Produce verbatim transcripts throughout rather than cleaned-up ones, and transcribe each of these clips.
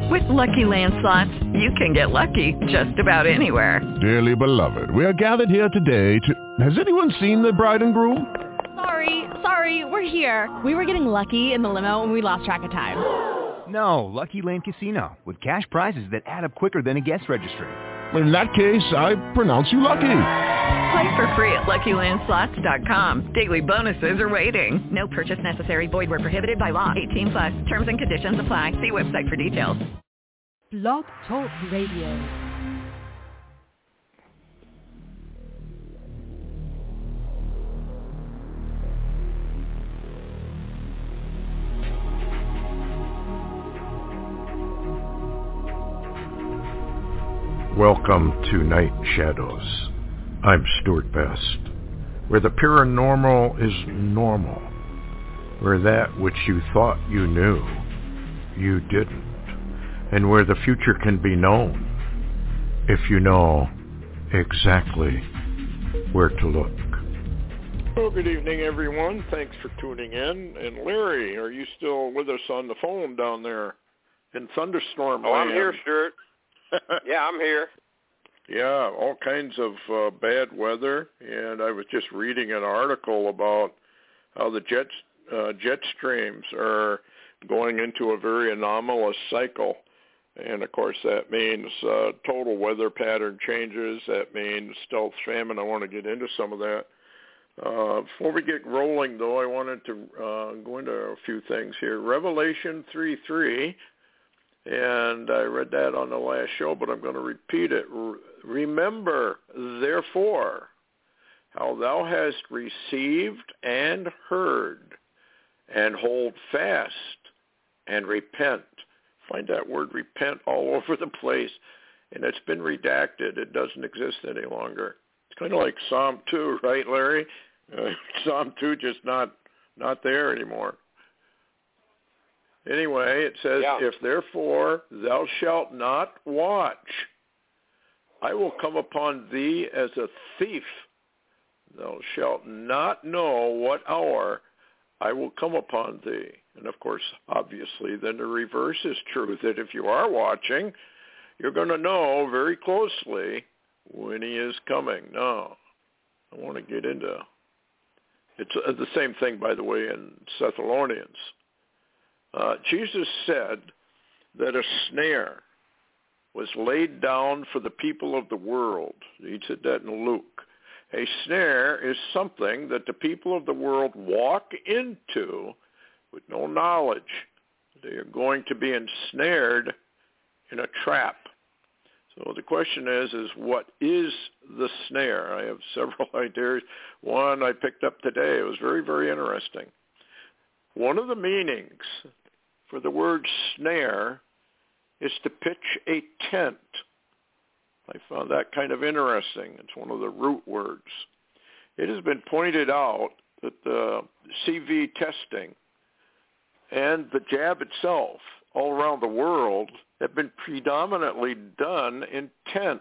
With Lucky Land Slots, you can get lucky just about anywhere. Dearly beloved, we are gathered here today to... Has anyone seen the bride and groom? Sorry, sorry, we're here. We were getting lucky in the limo and we lost track of time. No, Lucky Land Casino, with cash prizes that add up quicker than a guest registry. In that case, I pronounce you lucky. Play for free at Lucky Land Slots dot com. Daily bonuses are waiting. No purchase necessary. Void where prohibited by law. eighteen plus. Terms and conditions apply. See website for details. Blog Talk Radio. Welcome to Night Shadows. I'm Stuart Best, where the paranormal is normal, where that which you thought you knew, you didn't, and where the future can be known if you know exactly where to look. Well, good evening, everyone. Thanks for tuning in. And Larry, are you still with us on the phone down there in Thunderstorm Oh, land? I'm here, Stuart. Yeah, I'm here. Yeah, all kinds of uh, bad weather, and I was just reading an article about how the jet uh, jet streams are going into a very anomalous cycle, and of course that means uh, total weather pattern changes. That means stealth famine. I want to get into some of that. Uh, before we get rolling, though, I wanted to uh, go into a few things here. Revelation three three. And I read that on the last show, but I'm going to repeat it. Remember, therefore, how thou hast received and heard, and hold fast and repent. Find that word repent all over the place, and it's been redacted. It doesn't exist any longer. It's kind of like Psalm two, right, Larry? Uh, Psalm two just not not there anymore. Anyway, it says, yeah. If therefore thou shalt not watch, I will come upon thee as a thief. Thou shalt not know what hour I will come upon thee. And of course, obviously, then the reverse is true, that if you are watching, you're going to know very closely when he is coming. Now, I want to get into, it's the same thing, by the way, in Thessalonians. Uh, Jesus said that a snare was laid down for the people of the world. He said that in Luke. A snare is something that the people of the world walk into with no knowledge. They are going to be ensnared in a trap. So the question is, is what is the snare? I have several ideas. One I picked up today. It was very, very interesting. One of the meanings for the word snare is to pitch a tent. I found that kind of interesting. It's one of the root words. It has been pointed out that the C V testing and the jab itself all around the world have been predominantly done in tents.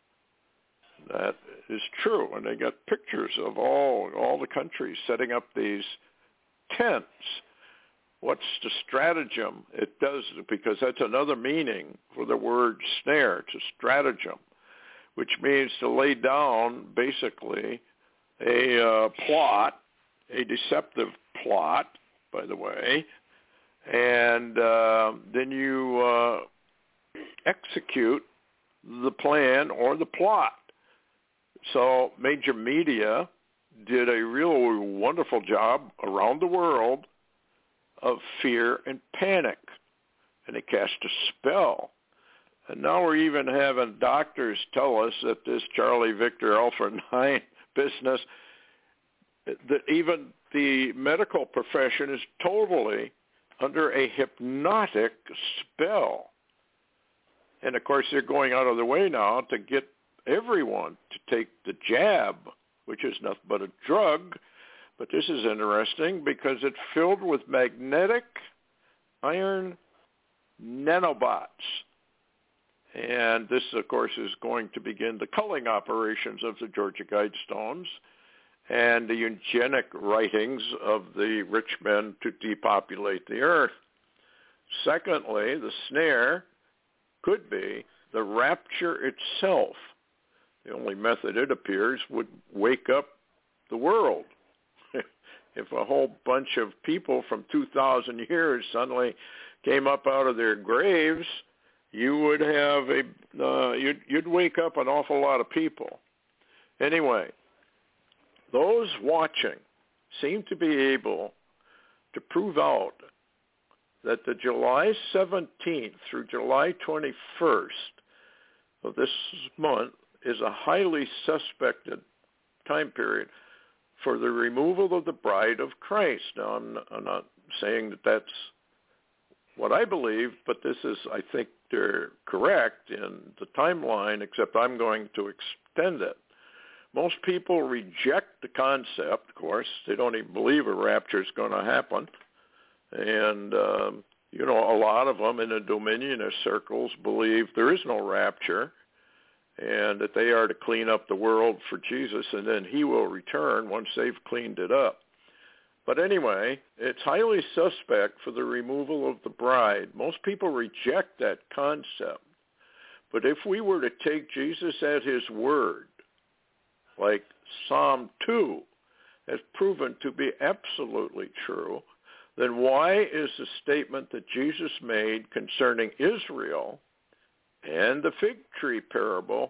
That is true, and they got pictures of all all the countries setting up these tents. What's the stratagem? It does, because that's another meaning for the word snare, to stratagem, which means to lay down basically a uh, plot, a deceptive plot, by the way, and uh, then you uh, execute the plan or the plot. So major media did a real wonderful job around the world of fear and panic, and it cast a spell. And now we're even having doctors tell us that this Charlie Victor Alpha nine business, that even the medical profession is totally under a hypnotic spell. And of course, they're going out of their way now to get everyone to take the jab, which is nothing but a drug. But this is interesting because it's filled with magnetic iron nanobots. And this, of course, is going to begin the culling operations of the Georgia Guidestones and the eugenic writings of the rich men to depopulate the earth. Secondly, the snare could be the rapture itself. The only method it appears would wake up the world. If a whole bunch of people from two thousand years suddenly came up out of their graves, you would have a uh, you'd, you'd wake up an awful lot of people. Anyway, those watching seem to be able to prove out that the July seventeenth through July twenty-first of this month is a highly suspected time period for the removal of the bride of Christ. Now, I'm, I'm not saying that that's what I believe, but this is, I think, they're correct in the timeline, except I'm going to extend it. Most people reject the concept, of course. They don't even believe a rapture is going to happen. And, um, you know, a lot of them in the Dominionist circles believe there is no rapture and that they are to clean up the world for Jesus, and then he will return once they've cleaned it up. But anyway, it's highly suspect for the removal of the bride. Most people reject that concept. But if we were to take Jesus at his word, like Psalm two has proven to be absolutely true, then why is the statement that Jesus made concerning Israel and the fig tree parable,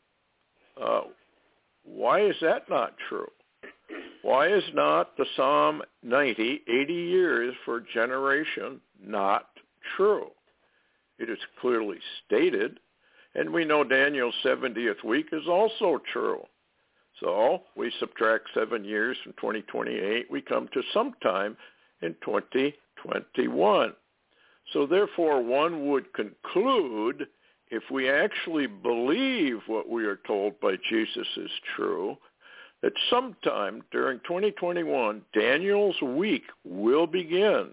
uh, why is that not true? Why is not the Psalm ninety, eighty years for a generation, not true? It is clearly stated, and we know Daniel's seventieth week is also true. So we subtract seven years from twenty twenty-eight, we come to sometime in twenty twenty-one. So therefore, one would conclude, if we actually believe what we are told by Jesus is true, that sometime during twenty twenty-one, Daniel's week will begin.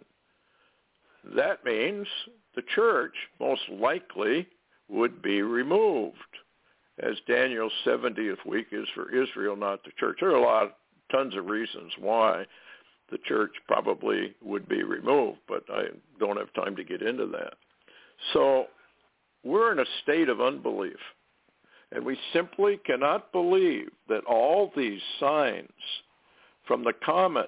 That means the church most likely would be removed, as Daniel's seventieth week is for Israel, not the church. There are a lot, tons of reasons why the church probably would be removed, but I don't have time to get into that. So we're in a state of unbelief, and we simply cannot believe that all these signs from the comets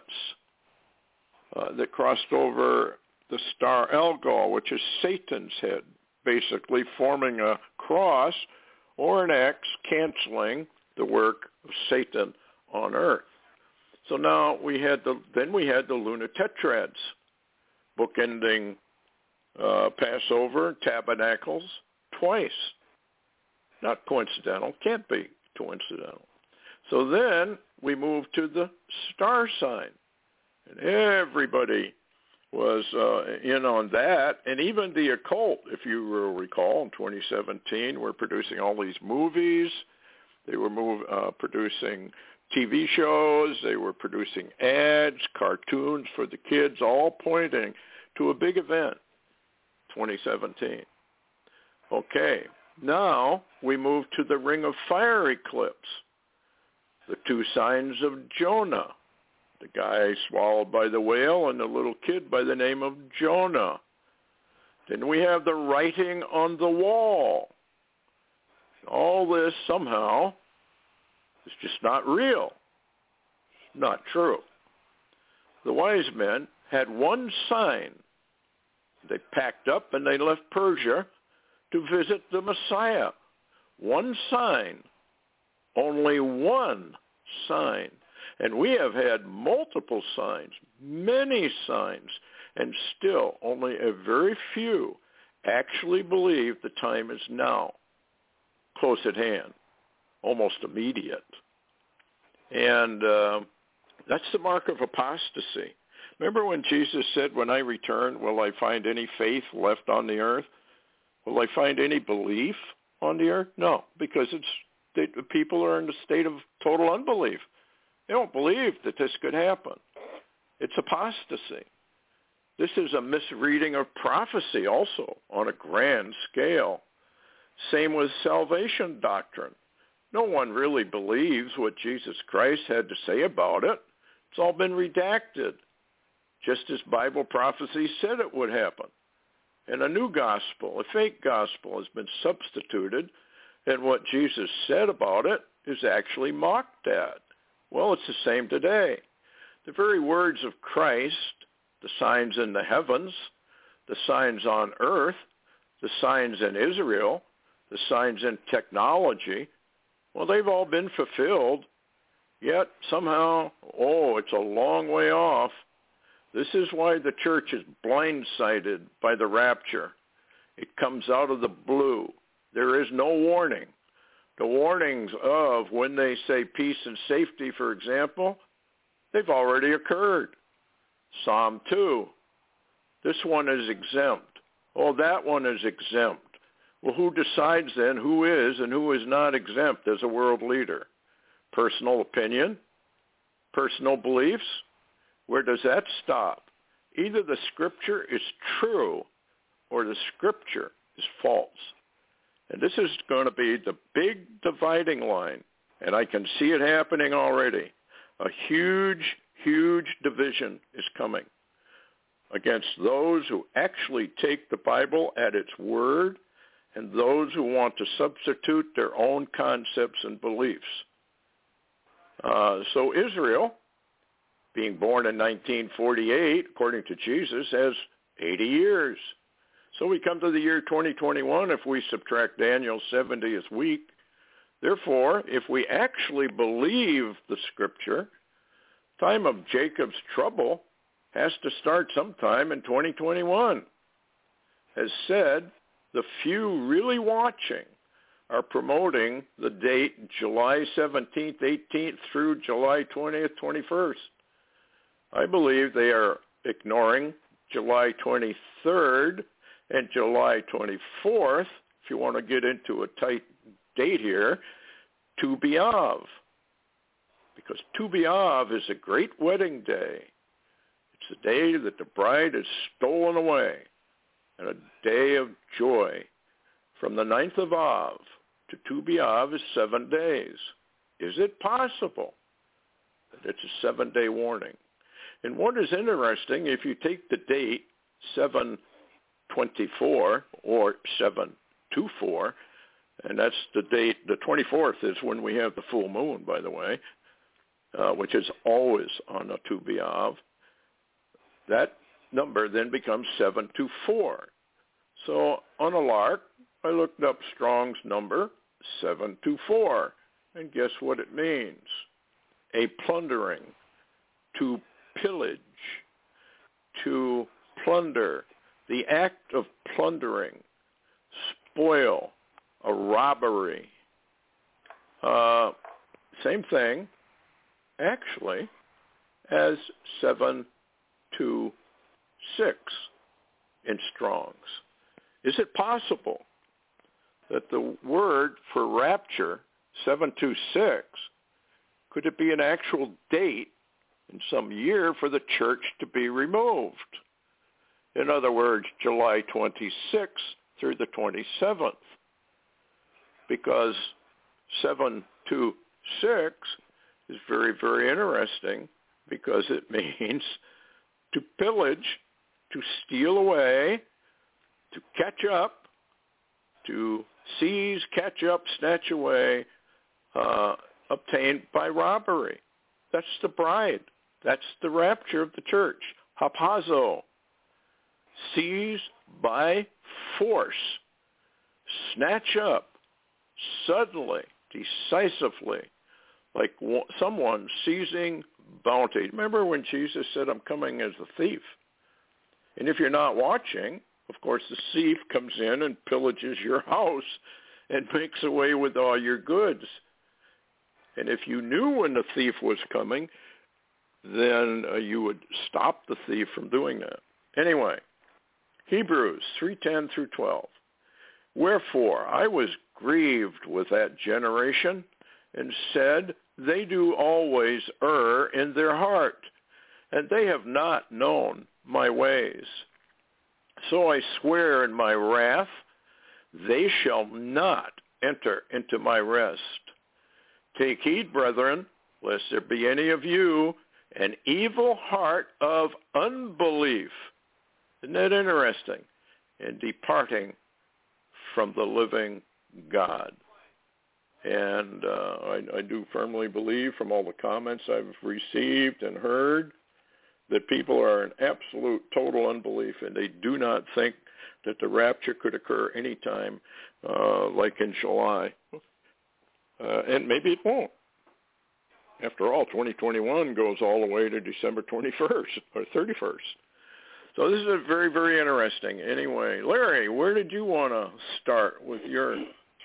uh, that crossed over the star Algol, which is Satan's head, basically forming a cross or an X, canceling the work of Satan on earth. So now we had the then we had the Lunatetrads, bookending uh, Passover, Tabernacles twice. Not coincidental, can't be coincidental. So then we moved to the star sign, and everybody was uh, in on that, and even the occult, if you will recall, in twenty seventeen, were producing all these movies. They were move, uh, producing T V shows. They were producing ads, cartoons for the kids, all pointing to a big event, twenty seventeen. Okay, now we move to the Ring of Fire eclipse, the two signs of Jonah, the guy swallowed by the whale and the little kid by the name of Jonah. Then we have the writing on the wall. All this somehow is just not real. It's not true. The wise men had one sign. They packed up and they left Persia to visit the Messiah. One sign. Only one sign. And we have had multiple signs, many signs, and still only a very few actually believe the time is now, close at hand, almost immediate. And uh, that's the mark of apostasy. Remember when Jesus said, when I return, will I find any faith left on the earth? Will I find any belief on the earth? No, because it's the people are in a state of total unbelief. They don't believe that this could happen. It's apostasy. This is a misreading of prophecy also on a grand scale. Same with salvation doctrine. No one really believes what Jesus Christ had to say about it. It's all been redacted, just as Bible prophecy said it would happen. and a new gospel, a fake gospel, has been substituted, and what Jesus said about it is actually mocked at. Well, it's the same today. The very words of Christ, the signs in the heavens, the signs on earth, the signs in Israel, the signs in technology, well, they've all been fulfilled, yet somehow, oh, it's a long way off. This is why the church is blindsided by the rapture. It comes out of the blue. There is no warning. The warnings of when they say peace and safety, for example, they've already occurred. Psalm two, this one is exempt. Oh, that one is exempt. Well, who decides then who is and who is not exempt as a world leader? Personal opinion? Personal beliefs? Where does that stop? Either the scripture is true or the scripture is false. And this is going to be the big dividing line, and I can see it happening already. A huge, huge division is coming against those who actually take the Bible at its word and those who want to substitute their own concepts and beliefs. Uh, so Israel, being born in nineteen forty-eight, according to Jesus, has eighty years. So we come to the year twenty twenty-one if we subtract Daniel's seventieth week. Therefore, if we actually believe the scripture, time of Jacob's trouble has to start sometime in twenty twenty-one. As said, the few really watching are promoting the date July seventeenth, eighteenth through July twentieth, twenty-first. I believe they are ignoring July twenty-third and July twenty-fourth, if you want to get into a tight date here, Tu B'Av. Because Tu B'Av is a great wedding day. It's the day that the bride is stolen away, and a day of joy. From the ninth of Av to Tu B'Av is seven days. Is it possible that it's a seven-day warning? And what is interesting, if you take the date seven twenty-four or seven twenty-four, and that's the date, the twenty-fourth is when we have the full moon, by the way, uh, which is always on a Tu B'Av, that number then becomes seven twenty-four. So on a lark, I looked up Strong's number, seven twenty-four, and guess what it means? A plundering, to pillage, to plunder, the act of plundering, spoil, a robbery. Uh, same thing, actually, as seven twenty-six in Strong's. Is it possible that the word for rapture, seven twenty-six, could it be an actual date in some year for the church to be removed? In other words, July twenty-sixth through the twenty-seventh. Because seven twenty-six is very, very interesting because it means to pillage, to steal away, to catch up, to seize, catch up, snatch away, uh, obtained by robbery. That's the bride. That's the rapture of the church. Hapazo. Seize by force. Snatch up. Suddenly, decisively, like someone seizing bounty. Remember when Jesus said, I'm coming as a thief? And if you're not watching, of course, the thief comes in and pillages your house and makes away with all your goods. And if you knew when the thief was coming, then uh, you would stop the thief from doing that. Anyway, Hebrews three ten through twelve. Wherefore I was grieved with that generation, and said, they do always err in their heart, and they have not known my ways. So I swear in my wrath, they shall not enter into my rest. Take heed, brethren, lest there be any of you an evil heart of unbelief. Isn't that interesting? and departing from the living God. And uh, I, I do firmly believe from all the comments I've received and heard that people are in absolute total unbelief, and they do not think that the rapture could occur anytime, uh, like in July. Uh, and maybe it won't. After all, twenty twenty-one goes all the way to December twenty-first or thirty-first. So this is a very, very interesting. Anyway, Larry, where did you want to start with your...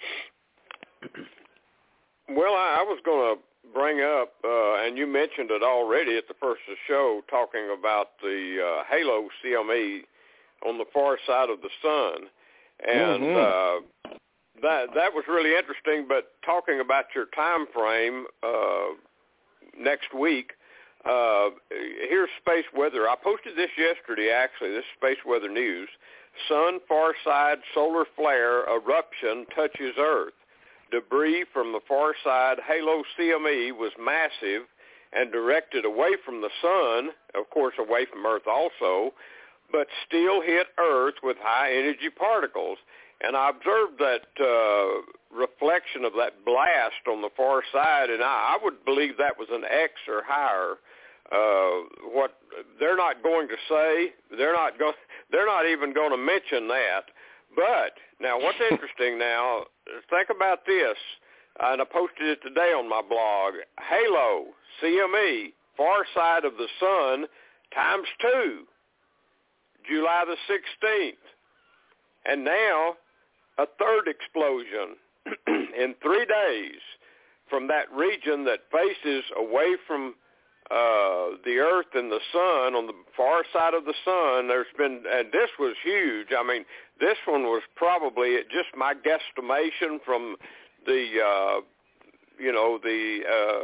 Well, I, I was going to bring up, uh, and you mentioned it already at the first of the show, talking about the uh, Halo C M E on the far side of the sun. And mm-hmm. uh, that that was really interesting, but talking about your time frame uh, next week, uh, here's space weather. I posted this yesterday, actually. This is space weather news. Sun far side solar flare eruption touches Earth. Debris from the far side Halo C M E was massive and directed away from the sun, of course away from Earth also, but still hit Earth with high-energy particles. And I observed that uh, reflection of that blast on the far side, and I, I would believe that was an X or higher. Uh, what they're not going to say, they're not going, they're not even going to mention that. But now, what's interesting now? Think about this, and I posted it today on my blog. Halo C M E, far side of the sun, times two, July the sixteenth, and now a third explosion in three days from that region that faces away from uh, the Earth and the sun, on the far side of the sun. There's been, and this was huge. I mean, this one was probably, just my guesstimation from the, uh, you know, the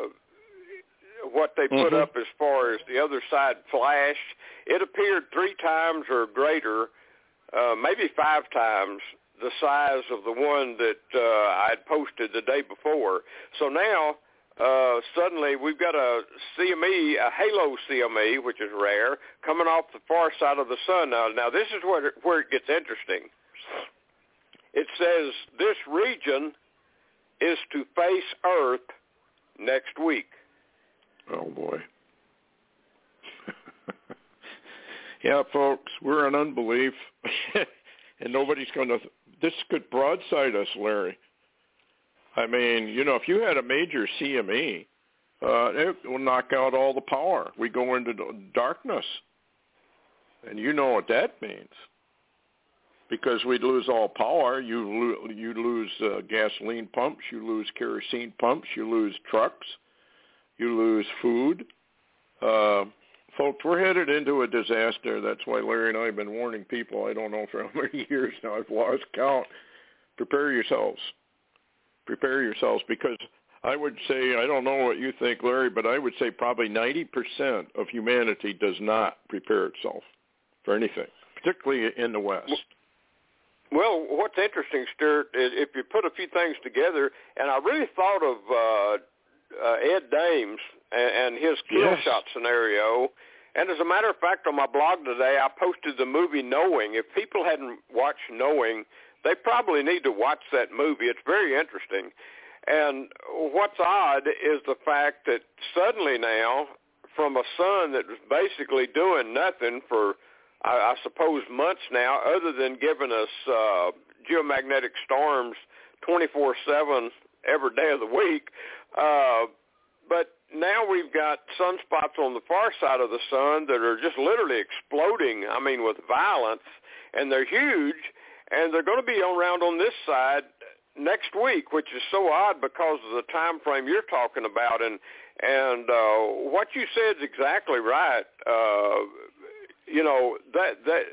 uh, what they put mm-hmm. up as far as the other side flashed. It appeared three times or greater, uh, maybe five times the size of the one that uh, I had posted the day before. So now, uh, suddenly we've got a C M E, a Halo C M E, which is rare, coming off the far side of the sun. Now, now this is where it, where it gets interesting. It says this region is to face Earth next week. Oh, boy. Yeah, folks, we're in unbelief, and nobody's going to... This could broadside us, Larry. I mean, you know, if you had a major C M E, uh, it will knock out all the power. We go into darkness, and you know what that means. Because we'd lose all power, you lo- you lose uh, gasoline pumps, you lose kerosene pumps, you lose trucks, you lose food. Uh, folks, we're headed into a disaster. That's why Larry and I have been warning people. I don't know for how many years now. I've lost count. Prepare yourselves. Prepare yourselves, because I would say, I don't know what you think, Larry, but I would say probably ninety percent of humanity does not prepare itself for anything, particularly in the West. Well, what's interesting, Stuart, is if you put a few things together, and I really thought of uh, uh, Ed Dames and, and his kill yes. shot scenario. And as a matter of fact, on my blog today, I posted the movie Knowing. If people hadn't watched Knowing, they probably need to watch that movie. It's very interesting. And what's odd is the fact that suddenly now, from a sun that was basically doing nothing for, I, I suppose, months now, other than giving us uh, geomagnetic storms twenty-four seven every day of the week, uh, but now we've got sunspots on the far side of the sun that are just literally exploding, I mean, with violence, and they're huge. And they're going to be around on this side next week, which is so odd because of the time frame you're talking about. And and uh, what you said is exactly right. Uh, you know that that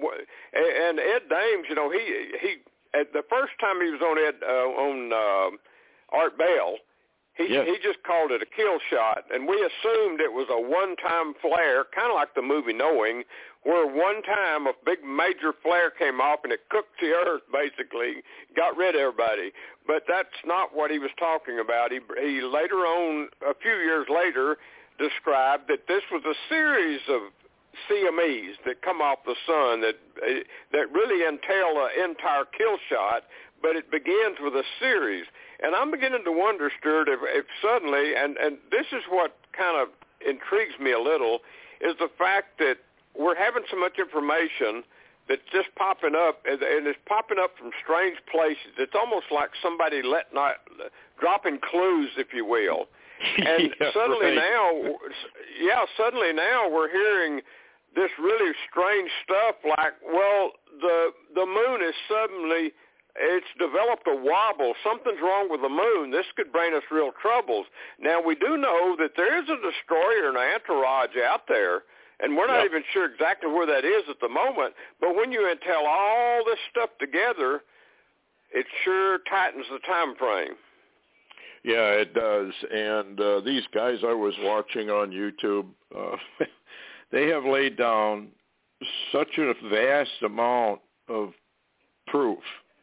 and Ed Dames, you know, he he at the first time he was on Ed uh, on uh, Art Bell, he yes. he just called it a kill shot, and we assumed it was a one-time flare, kind of like the movie Knowing, where one time a big major flare came off and it cooked the earth, basically, got rid of everybody. But that's not what he was talking about. He, he later on, a few years later, described that this was a series of C M Es that come off the sun that that really entail an entire kill shot, but it begins with a series. And I'm beginning to wonder, Stuart, if, if suddenly, and, and this is what kind of intrigues me a little, is the fact that we're having so much information that's just popping up, and it's popping up from strange places. It's almost like somebody let not, dropping clues, if you will. And yeah, suddenly right. now, yeah, suddenly now we're hearing this really strange stuff like, well, the the moon is suddenly, it's developed a wobble. Something's wrong with the moon. This could bring us real troubles. Now, we do know that there is a destroyer and an entourage out there, and we're not yep. even sure exactly where that is at the moment. But when you entail all this stuff together, it sure tightens the time frame. Yeah, it does. And uh, these guys I was watching on YouTube, uh, they have laid down such a vast amount of proof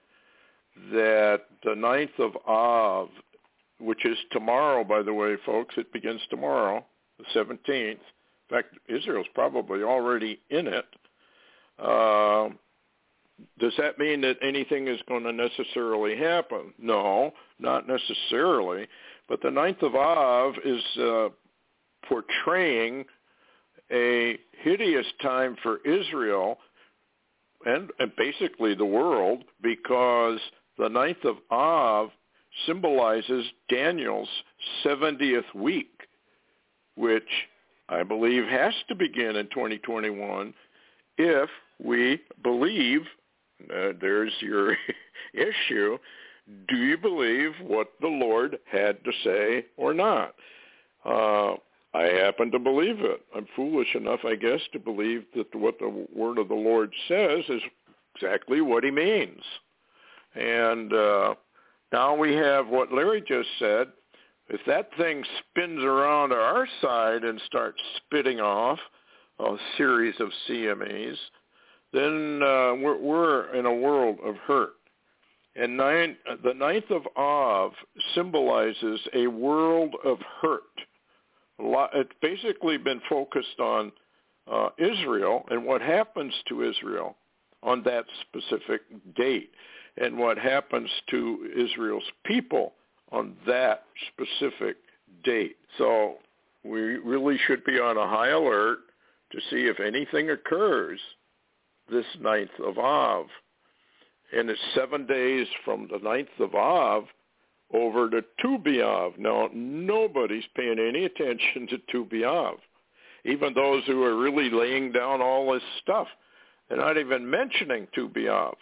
that the ninth of Av, which is tomorrow, by the way, folks, it begins tomorrow, the seventeenth. In fact, Israel's probably already in it. Uh, does that mean that anything is going to necessarily happen? No, not necessarily. But the ninth of Av is uh, portraying a hideous time for Israel and, and basically the world, because the ninth of Av symbolizes Daniel's seventieth week, which I believe has to begin in twenty twenty-one if we believe, uh, there's your issue, do you believe what the Lord had to say or not? Uh, I happen to believe it. I'm foolish enough, I guess, to believe that what the word of the Lord says is exactly what he means. And uh, now we have what Larry just said. If that thing spins around our side and starts spitting off a series of C M Es, then uh, we're, we're in a world of hurt. And nine, the ninth of Av symbolizes a world of hurt. A lot, it's basically been focused on uh, Israel and what happens to Israel on that specific date, and what happens to Israel's people on that specific date. So we really should be on a high alert to see if anything occurs this ninth of Av. And it's seven days from the ninth of Av over to Tu B'Av. Now, nobody's paying any attention to Tu B'Av, even those who are really laying down all this stuff. They're not even mentioning Tu B'Av.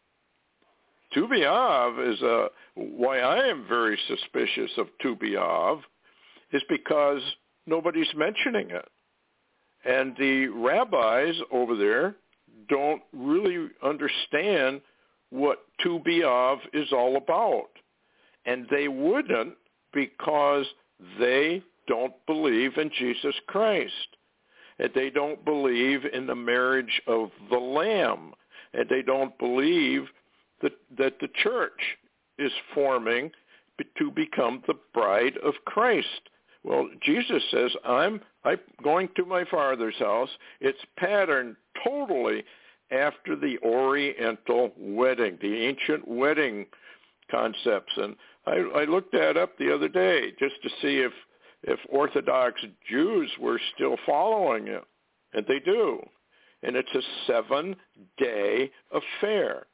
Tu B'Av is a, why I am very suspicious of Tu B'Av is because nobody's mentioning it. And the rabbis over there don't really understand what Tu B'Av is all about. And they wouldn't, because they don't believe in Jesus Christ. And they don't believe in the marriage of the Lamb. And they don't believe that, that the church is forming to become the bride of Christ. Well, Jesus says, I'm, I'm going to my Father's house. It's patterned totally after the Oriental wedding, the ancient wedding concepts. And I, I looked that up the other day just to see if, if Orthodox Jews were still following it. And they do. And it's a seven-day affair.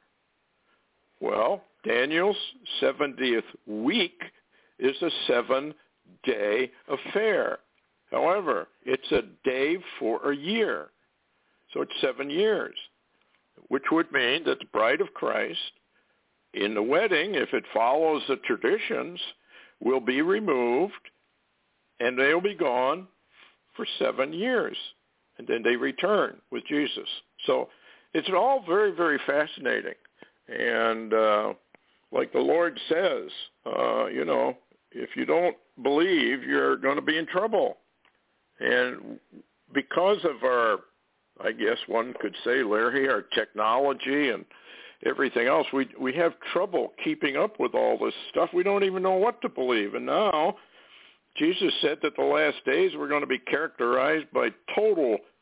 Well, Daniel's seventieth week is a seven-day affair. However, it's a day for a year. So it's seven years, which would mean that the bride of Christ in the wedding, if it follows the traditions, will be removed, and they'll be gone for seven years. And then they return with Jesus. So it's all very, very fascinating. And uh, like the Lord says, uh, you know, if you don't believe, you're going to be in trouble. And because of our, I guess one could say, Larry, our technology and everything else, we we have trouble keeping up with all this stuff. We don't even know what to believe. And now Jesus said that the last days were going to be characterized by total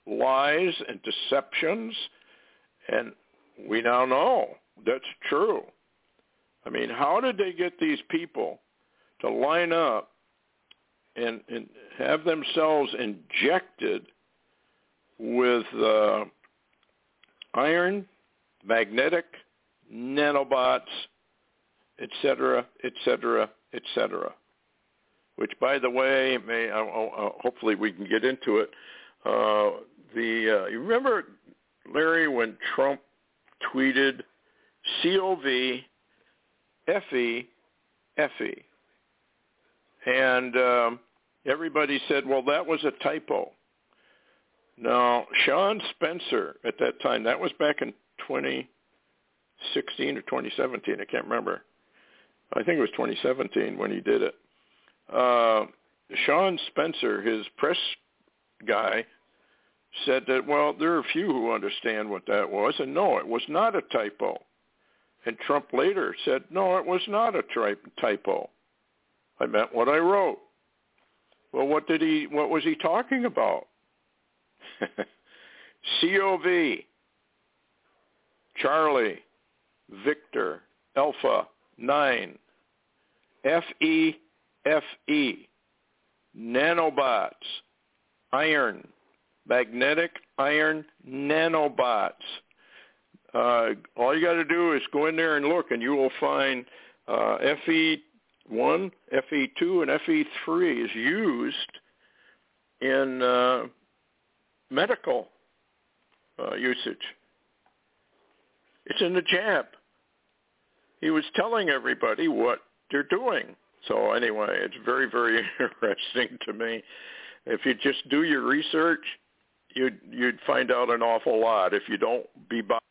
lies and deceptions, and we now know that's true. I mean, how did they get these people to line up and, and have themselves injected with uh, iron, magnetic, nanobots, et cetera, et cetera, et cetera? Which, by the way, may uh, uh, hopefully we can get into it. Uh, the uh, you remember, Larry, when Trump tweeted C O V F E F E, and um, everybody said, well, that was a typo. Now, Sean Spencer at that time, that was back in twenty sixteen or twenty seventeen, I can't remember. I think it was twenty seventeen when he did it. Uh, Sean Spencer, his press guy, said that, well, there are a few who understand what that was, and no, it was not a typo. And Trump later said, no, it was not a tri- typo. I meant what I wrote. Well, what did he? What was he talking about? C O V, Charlie, Victor, Alpha, nine, F E F E, nanobots, iron, magnetic iron nanobots. Uh, all you got to do is go in there and look, and you will find uh, F E one, F E two, and F E three is used in uh, medical uh, usage. It's in the jab. He was telling everybody what they're doing. So anyway, it's very, very interesting to me. If you just do your research, you'd you'd find out an awful lot. If you don't, be by.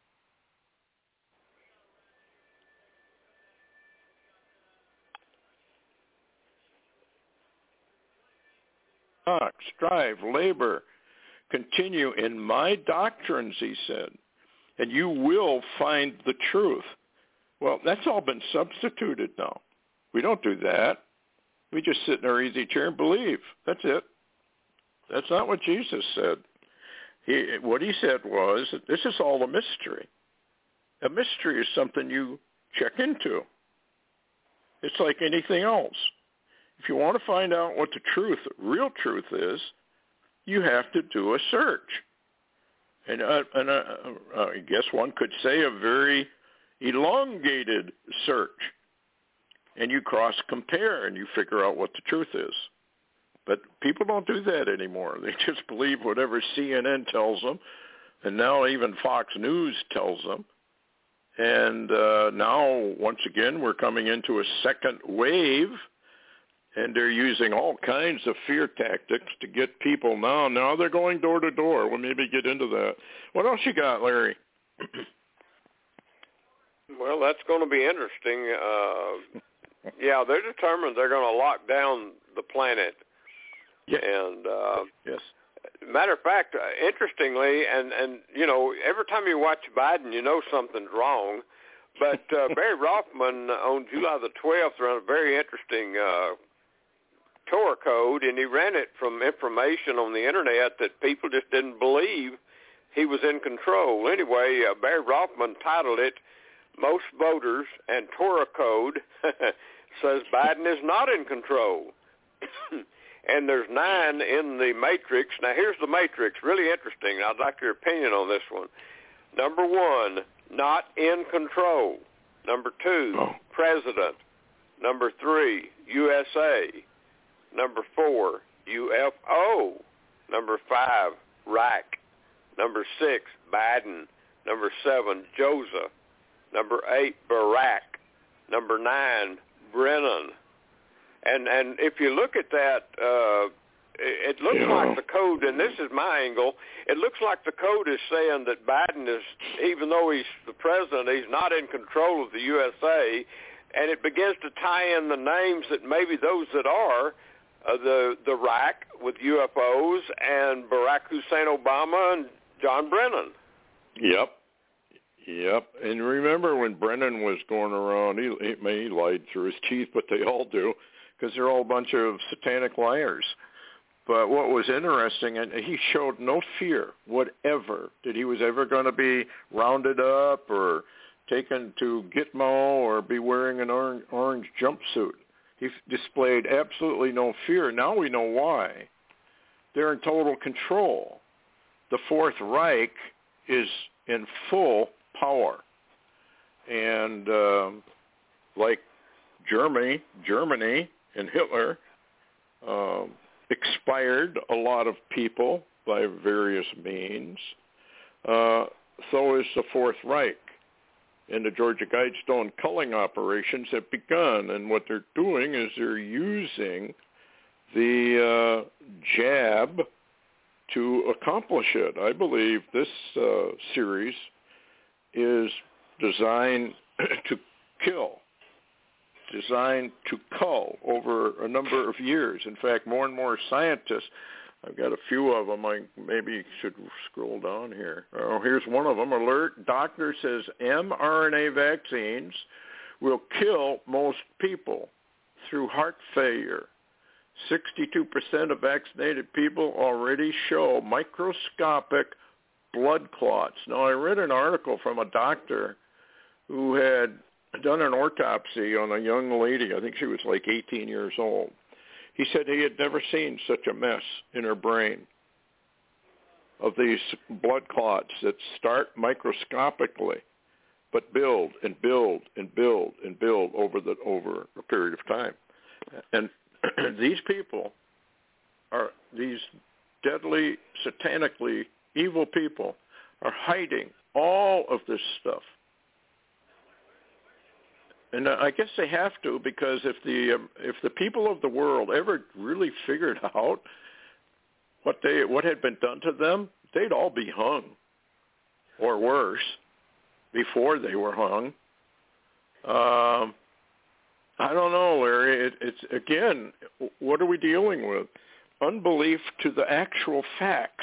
Strive, labor, continue in my doctrines, he said, and you will find the truth. Well, that's all been substituted now. We don't do that. We just sit in our easy chair and believe. That's it. That's not what Jesus said. He, what he said was, this is all a mystery. A mystery is something you check into. It's like anything else. If you want to find out what the truth, real truth is, you have to do a search. And, uh, and uh, uh, I guess one could say a very elongated search. And you cross-compare and you figure out what the truth is. But people don't do that anymore. They just believe whatever C N N tells them, and now even Fox News tells them. And uh, now, once again, we're coming into a second wave, and they're using all kinds of fear tactics to get people now. Now they're going door to door. We'll maybe get into that. What else you got, Larry? Well, that's going to be interesting. Uh, yeah, they're determined they're going to lock down the planet. Yeah. And uh, yes. Matter of fact, uh, interestingly, and, and, you know, every time you watch Biden, you know something's wrong. But uh, Barry Rothman on July the twelfth ran a very interesting uh, Torah code, and he ran it from information on the Internet that people just didn't believe he was in control. Anyway, uh, Barry Rothman titled it, Most Voters and Torah Code says Biden is not in control. And there's nine in the matrix. Now, here's the matrix. Really interesting. I'd like your opinion on this one. Number one, not in control. Number two, oh. president. Number three, U S A. Number four, U F O. Number five, Iraq. Number six, Biden. Number seven, Joseph. Number eight, Barack. Number nine, Brennan. And and if you look at that, uh, it, it looks yeah. like the code, and this is my angle, it looks like the code is saying that Biden is, even though he's the president, he's not in control of the U S A, and it begins to tie in the names that maybe those that are, uh, the, the Iraq with U F Os and Barack Hussein Obama and John Brennan. Yep. Yep, and remember when Brennan was going around, he, he, he lied through his teeth, but they all do, because they're all a bunch of satanic liars. But what was interesting, and he showed no fear whatever that he was ever going to be rounded up or taken to Gitmo or be wearing an orange, orange jumpsuit. He displayed absolutely no fear. Now we know why. They're in total control. The Fourth Reich is in full power. And uh, like Germany, Germany and Hitler, um, expired a lot of people by various means. Uh, so is the Fourth Reich. And the Georgia Guidestone culling operations have begun. And what they're doing is they're using the uh, jab to accomplish it. I believe this uh, series is designed to kill, designed to cull over a number of years. In fact, more and more scientists, I've got a few of them, I maybe should scroll down here. Oh, here's one of them. Alert, doctor says mRNA vaccines will kill most people through heart failure. sixty-two percent of vaccinated people already show microscopic blood clots. Now, I read an article from a doctor who had done an autopsy on a young lady. I think she was like eighteen years old. He said he had never seen such a mess in her brain of these blood clots that start microscopically but build and build and build and build over the over a period of time. And these people are, these deadly, satanically evil people are hiding all of this stuff. And I guess they have to, because if the um, if the people of the world ever really figured out what they what had been done to them, they'd all be hung, or worse, before they were hung. Um, I don't know, Larry. It, it's again, what are we dealing with? Unbelief to the actual facts.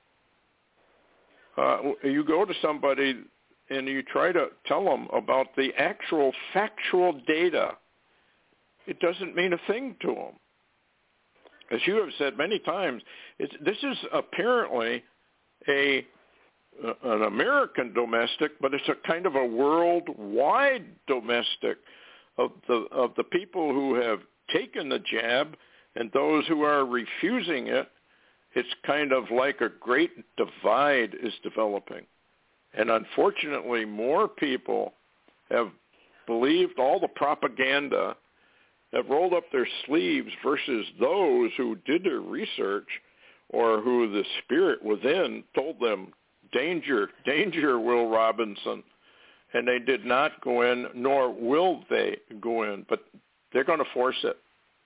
Uh, you go to somebody and you try to tell them about the actual factual data, it doesn't mean a thing to them. As you have said many times, it's, this is apparently a an American domestic, but it's a kind of a worldwide domestic of the of the people who have taken the jab and those who are refusing it. It's kind of like a great divide is developing. And unfortunately, more people have believed all the propaganda, have rolled up their sleeves, versus those who did their research or who the spirit within told them, danger, danger, Will Robinson. And they did not go in, nor will they go in, but they're going to force it.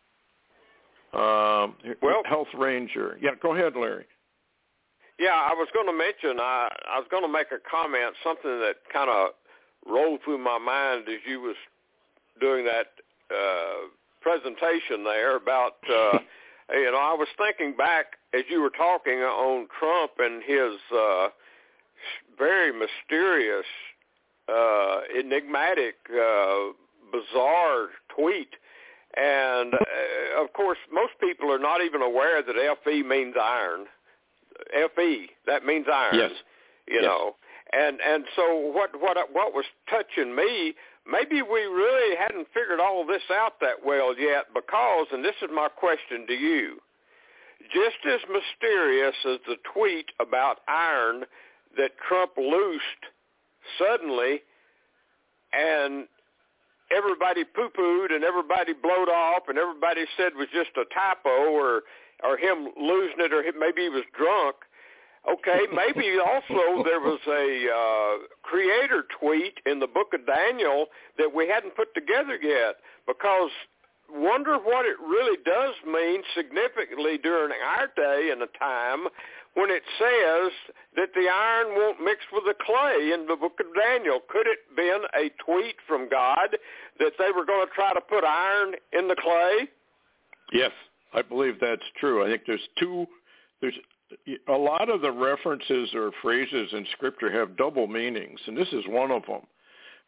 Um, well, Health Ranger. Yeah, go ahead, Larry. Yeah, I was going to mention, I, I was going to make a comment, something that kind of rolled through my mind as you was doing that uh, presentation there about, uh, you know, I was thinking back as you were talking on Trump and his uh, very mysterious, uh, enigmatic, uh, bizarre tweet. And, uh, of course, most people are not even aware that F E means iron. F E, that means iron. Yes. You yes. know. And and so what what what was touching me, maybe we really hadn't figured all of this out that well yet, because, and this is my question to you, just as mysterious as the tweet about iron that Trump loosed suddenly and everybody poo-pooed and everybody blowed off and everybody said was just a typo or or him losing it, or maybe he was drunk. Okay, maybe also there was a uh, creator tweet in the book of Daniel that we hadn't put together yet, because wonder what it really does mean significantly during our day and a time when it says that the iron won't mix with the clay in the book of Daniel. Could it have been a tweet from God that they were going to try to put iron in the clay? Yes, I believe that's true. I think there's two, there's a lot of the references or phrases in Scripture have double meanings, and this is one of them.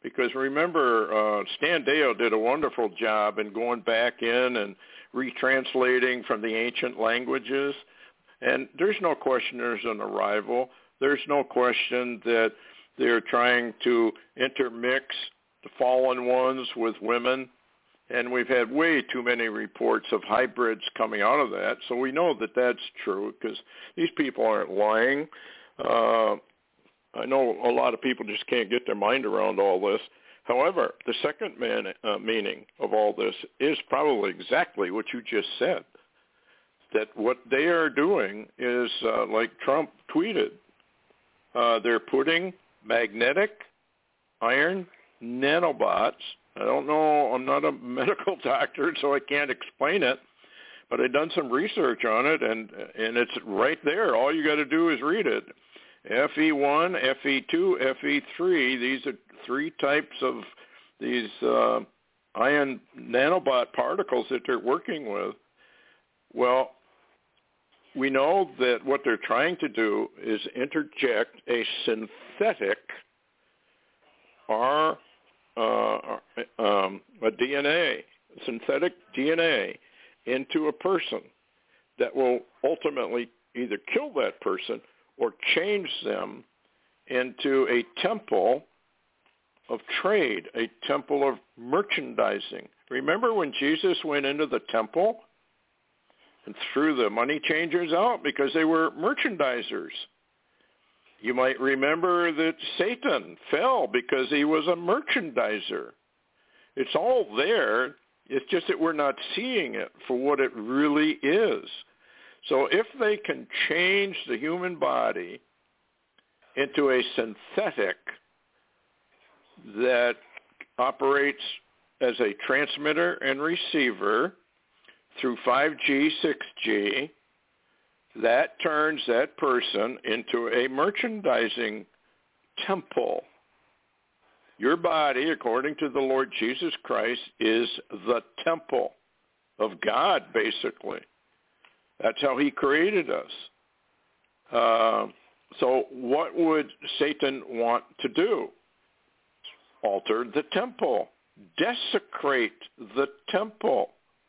Because remember, uh, Stan Deyo did a wonderful job in going back in and retranslating from the ancient languages. And there's no question there's an arrival. There's no question that they're trying to intermix the fallen ones with women. And we've had way too many reports of hybrids coming out of that. So we know that that's true because these people aren't lying. Uh, I know a lot of people just can't get their mind around all this. However, the second man, uh, meaning of all this is probably exactly what you just said, that what they are doing is, uh, like Trump tweeted, uh, they're putting magnetic iron nanobots. I don't know, I'm not a medical doctor, so I can't explain it, but I've done some research on it, and and it's right there. All you got to do is read it. F E one, F E two, F E three, these are three types of these uh, ion nanobot particles that they're working with. Well, we know that what they're trying to do is interject a synthetic R, uh, um, a D N A, synthetic D N A into a person that will ultimately either kill that person or change them into a temple of trade, a temple of merchandising. Remember when Jesus went into the temple and threw the money changers out because they were merchandisers? You might remember that Satan fell because he was a merchandiser. It's all there. It's just that we're not seeing it for what it really is. So if they can change the human body into a synthetic that operates as a transmitter and receiver through five G, six G, that turns that person into a merchandising temple. Your body, according to the Lord Jesus Christ, is the temple of God, basically. That's how he created us. Uh, so what would Satan want to do? Alter the temple. Desecrate the temple.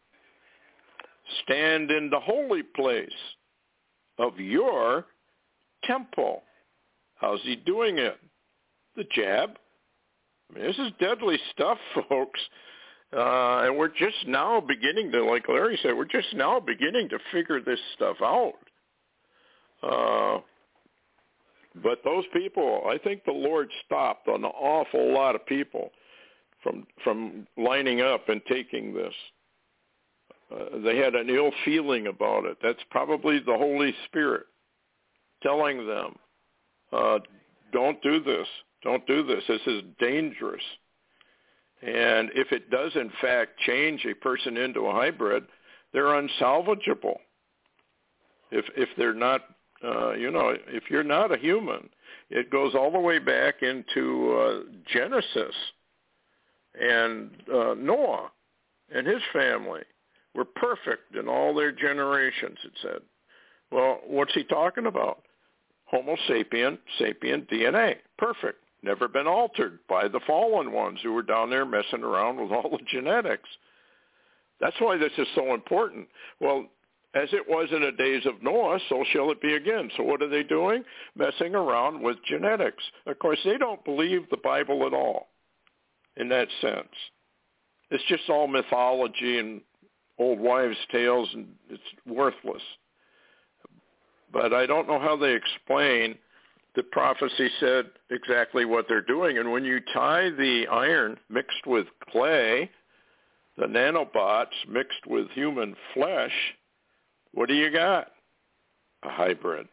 Stand in the holy place of your temple. How's he doing it? The jab. I mean, this is deadly stuff, folks. Uh, and we're just now beginning to, like Larry said, we're just now beginning to figure this stuff out. Uh, but those people, I think the Lord stopped an awful lot of people from from lining up and taking this. Uh, they had an ill feeling about it. That's probably the Holy Spirit telling them, uh, don't do this. Don't do this. This is dangerous. And if it does, in fact, change a person into a hybrid, they're unsalvageable. If if they're not, uh, you know, if you're not a human, it goes all the way back into uh, Genesis and uh, Noah and his family were perfect in all their generations, it said. Well, what's he talking about? Homo sapien, sapien D N A, perfect. Never been altered by the fallen ones who were down there messing around with all the genetics. That's why this is so important. Well, as it was in the days of Noah, so shall it be again. So what are they doing? Messing around with genetics. Of course, they don't believe the Bible at all in that sense. It's just all mythology and old wives' tales, and it's worthless. But I don't know how they explain the prophecy said exactly what they're doing. And when you tie the iron mixed with clay, the nanobots mixed with human flesh, what do you got? A hybrid.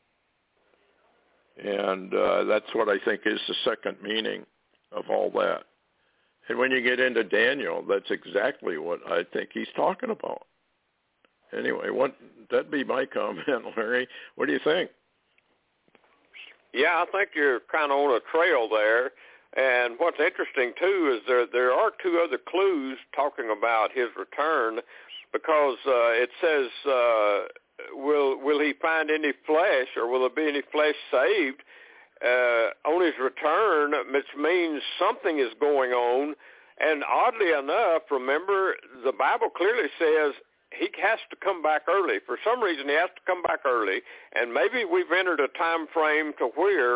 And uh, that's what I think is the second meaning of all that. And when you get into Daniel, that's exactly what I think he's talking about. Anyway, what, that'd be my comment, Larry. What do you think? Yeah, I think you're kind of on a trail there. And what's interesting, too, is there there are two other clues talking about his return, because uh, it says, uh, will will he find any flesh, or will there be any flesh saved? uh, on his return, which means something is going on. And oddly enough, remember, the Bible clearly says he has to come back early. For some reason, he has to come back early. And maybe we've entered a time frame to where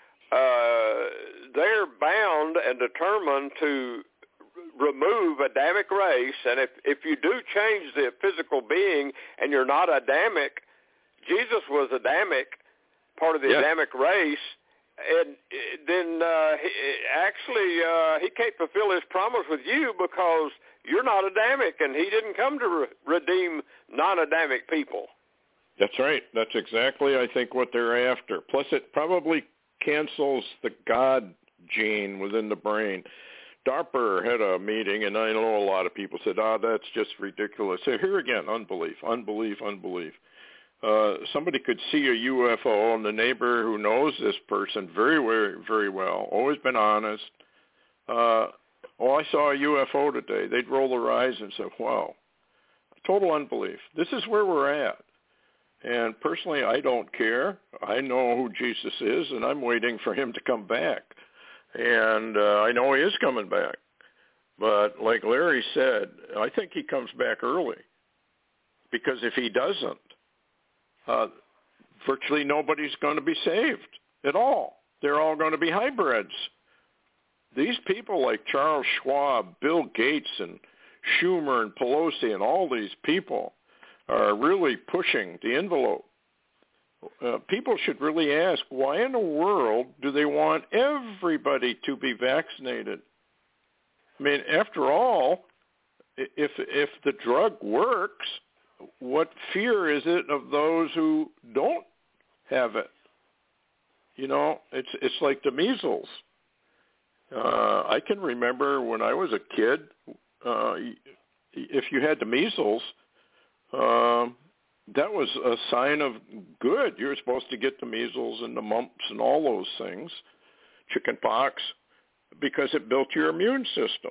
uh, they're bound and determined to remove Adamic race. And if, if you do change the physical being and you're not Adamic, Jesus was Adamic, part of the yes. Adamic race, and then uh, he, actually uh, he can't fulfill his promise with you because you're not Adamic, and he didn't come to re- redeem non-Adamic people. That's right. That's exactly, I think, what they're after. Plus, it probably cancels the God gene within the brain. DARPA had a meeting, and I know a lot of people said, ah, oh, that's just ridiculous. So here again, unbelief, unbelief, unbelief. Uh, somebody could see a U F O, and the neighbor who knows this person very, very, very well, always been honest, uh, oh, I saw a U F O today. They'd roll their eyes and say, wow, total unbelief. This is where we're at. And personally, I don't care. I know who Jesus is, and I'm waiting for him to come back. And uh, I know he is coming back. But like Larry said, I think he comes back early. Because if he doesn't, uh, virtually nobody's going to be saved at all. They're all going to be hybrids. These people like Charles Schwab, Bill Gates, and Schumer and Pelosi and all these people are really pushing the envelope. Uh, people should really ask, why in the world do they want everybody to be vaccinated? I mean, after all, if if the drug works, what fear is it of those who don't have it? You know, it's it's like the measles. Uh, I can remember when I was a kid, uh, if you had the measles, um, that was a sign of good. You were supposed to get the measles and the mumps and all those things, chicken pox, because it built your immune system.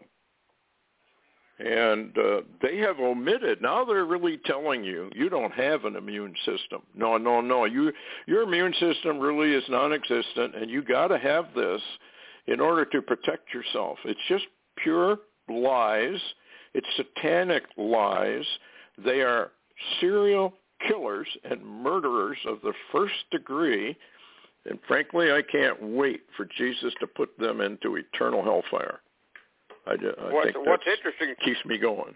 And uh, they have omitted. Now they're really telling you, you don't have an immune system. No, no, no. You, your immune system really is non-existent, and you got to have this in order to protect yourself. It's just pure lies. It's satanic lies. They are serial killers and murderers of the first degree. And frankly, I can't wait for Jesus to put them into eternal hellfire. I, I what's, think what's interesting keeps me going.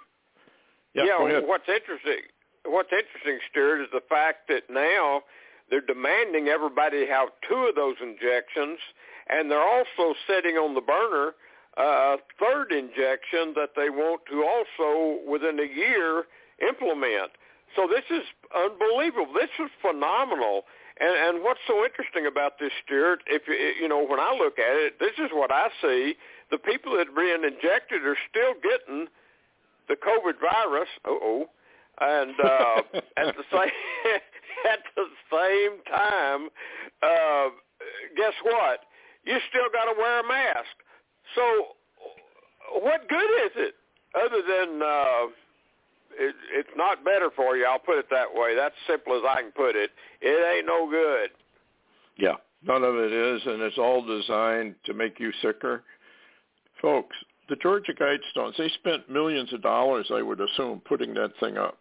yeah, yeah go ahead. what's interesting, what's interesting, Stuart, is the fact that now they're demanding everybody have two of those injections, and they're also setting on the burner uh, a third injection that they want to also, within a year, implement. So this is unbelievable. This is phenomenal. And, and what's so interesting about this, Stuart, if you know, when I look at it, this is what I see. The people that are being injected are still getting the COVID virus. Uh-oh. And uh, at the same at the same time, uh, guess what? You still got to wear a mask. So what good is it other than uh, it, it's not better for you? I'll put it that way. That's simple as I can put it. It ain't no good. Yeah, none of it is, and it's all designed to make you sicker. Folks, the Georgia Guidestones, they spent millions of dollars, I would assume, putting that thing up.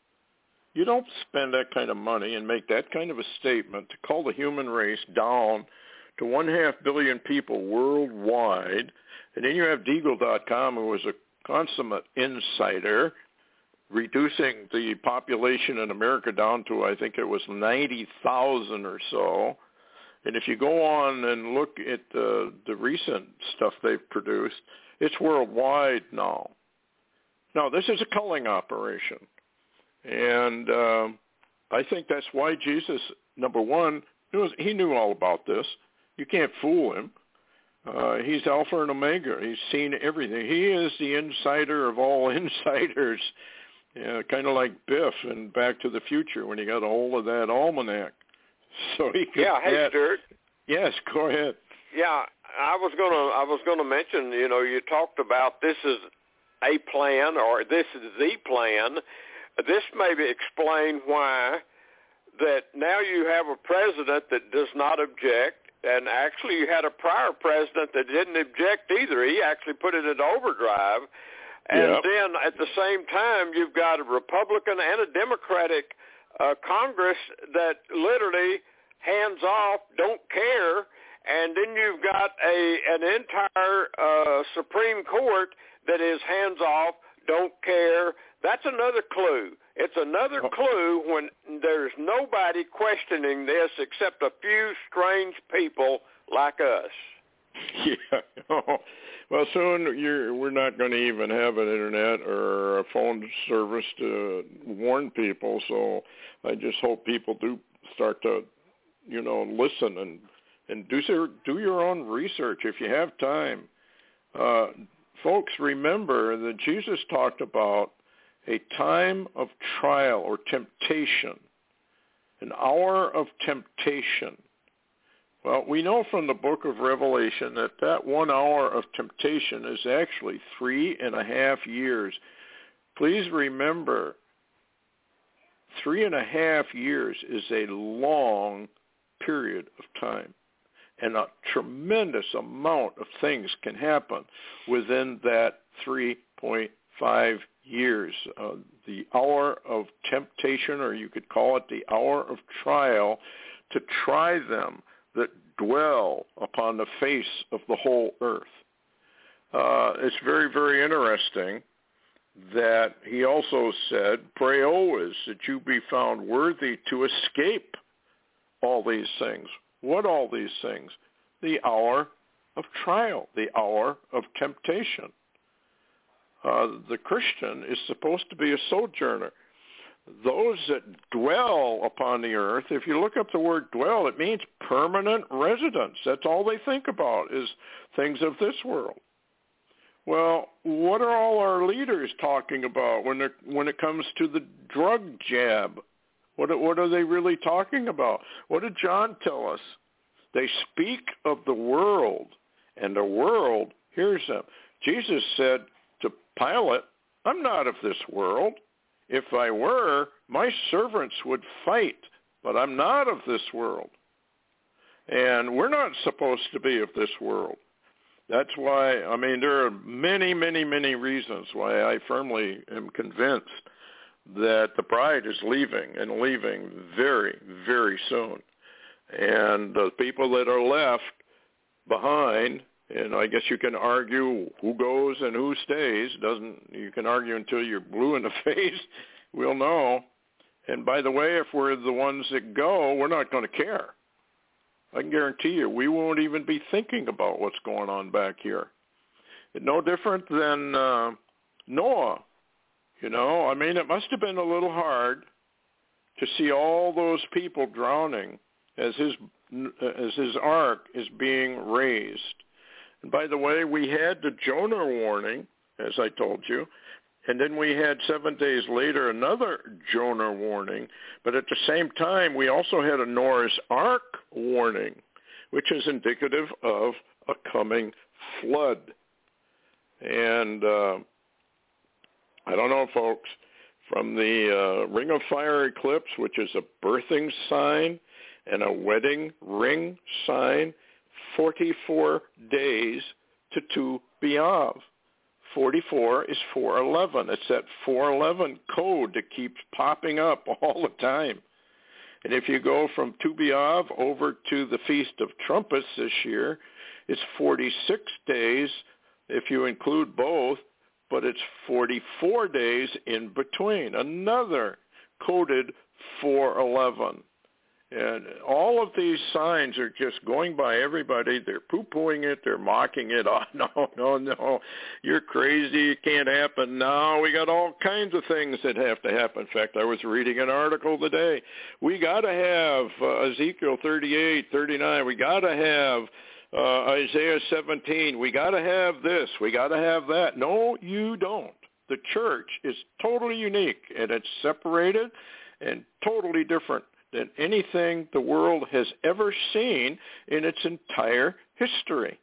You don't spend that kind of money and make that kind of a statement to call the human race down to one half billion people worldwide. And then you have Deagle dot com, who was a consummate insider, reducing the population in America down to, I think it was ninety thousand or so. And if you go on and look at the, the recent stuff they've produced, it's worldwide now. Now, this is a culling operation. And um, I think that's why Jesus, number one, knew, he knew all about this. You can't fool him. Uh, he's Alpha and Omega. He's seen everything. He is the insider of all insiders, yeah, kind of like Biff in Back to the Future when he got a hold of that almanac. So he could yeah, hey, add, Stuart. Yes, go ahead. Yeah, I was gonna I was gonna mention. You know, you talked about this is a plan or this is the plan. This maybe explain why that now you have a president that does not object. And actually, you had a prior president that didn't object either. He actually put it in overdrive. And yep. then at the same time, you've got a Republican and a Democratic uh, Congress that literally hands off, don't care. And then you've got a an entire uh, Supreme Court that is hands off, don't care. That's another clue. It's another oh. clue when there's nobody questioning this except a few strange people like us. Yeah. Oh. Well, soon you're, we're not going to even have an internet or a phone service to warn people. So I just hope people do start to, you know, listen and and do your, do your own research if you have time. Uh, folks, remember that Jesus talked about a time of trial or temptation, an hour of temptation. Well, we know from the book of Revelation that that one hour of temptation is actually three and a half years. Please remember, three and a half years is a long period of time, and a tremendous amount of things can happen within that three point five years. Uh, the hour of temptation, or you could call it the hour of trial, to try them that dwell upon the face of the whole earth. Uh, it's very, very interesting that he also said, pray always that you be found worthy to escape all these things. What all these things? The hour of trial, the hour of temptation. Uh, the Christian is supposed to be a sojourner. Those that dwell upon the earth, if you look up the word dwell, it means permanent residence. That's all they think about is things of this world. Well, what are all our leaders talking about when it, when it comes to the drug jab? What, what are they really talking about? What did John tell us? They speak of the world, and the world hears them. Jesus said to Pilate, I'm not of this world. If I were, my servants would fight, but I'm not of this world. And we're not supposed to be of this world. That's why, I mean, there are many, many, many reasons why I firmly am convinced that the bride is leaving and leaving very, very soon. And the people that are left behind, and I guess you can argue who goes and who stays. Doesn't you can argue until you're blue in the face. We'll know. And by the way, if we're the ones that go, we're not going to care. I can guarantee you, we won't even be thinking about what's going on back here. It's no different than uh, Noah. You know, I mean, it must have been a little hard to see all those people drowning as his as his ark is being raised. And by the way, we had the Jonah warning, as I told you, and then we had seven days later another Jonah warning. But at the same time, we also had a Noah's Ark warning, which is indicative of a coming flood. And uh, I don't know, folks, from the uh, Ring of Fire eclipse, which is a birthing sign and a wedding ring sign, forty-four days to Tu B'Av. forty-four is four eleven. It's that four eleven code that keeps popping up all the time. And if you go from Tu B'Av over to the Feast of Trumpets this year, it's forty-six days if you include both, but it's forty-four days in between. Another coded four eleven. And all of these signs are just going by everybody. They're poo-pooing it. They're mocking it. Oh, no, no, no. You're crazy. It can't happen now. We got all kinds of things that have to happen. In fact, I was reading an article today. We got to have uh, Ezekiel thirty-eight, thirty-nine. We got to have uh, Isaiah seventeen. We got to have this. We got to have that. No, you don't. The church is totally unique, and it's separated and totally different than anything the world has ever seen in its entire history.